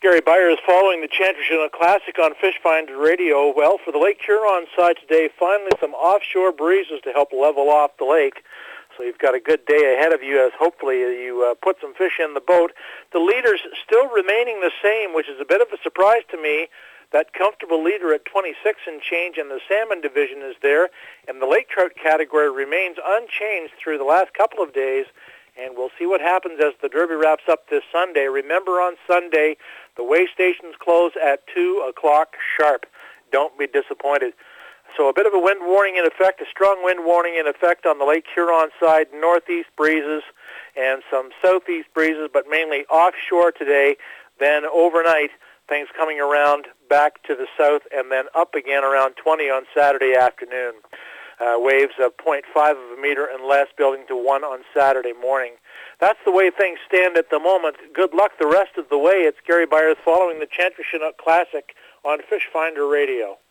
Gary Beyer is following the Chantry Chinook Classic on Fish Finder Radio. Well, for the Lake Huron side today, finally some offshore breezes to help level off the lake. So you've got a good day ahead of you as hopefully you put some fish in the boat. The leaders still remaining the same, which is a bit of a surprise to me. That comfortable leader at 26 and change in the salmon division is there, and the lake trout category remains unchanged through the last couple of days. And we'll see what happens as the Derby wraps up this Sunday. Remember, on Sunday, the weigh stations close at 2 o'clock sharp. Don't be disappointed. So a bit of a wind warning in effect, a strong wind warning in effect on the Lake Huron side, northeast breezes and some southeast breezes, but mainly offshore today. Then overnight, things coming around back to the south and then up again around 20 on Saturday afternoon. Waves of 0.5 of a meter and less, building to 1 on Saturday morning. That's the way things stand at the moment. Good luck the rest of the way. It's Gary Byers following the Chantry Chinook Classic on Fish Finder Radio.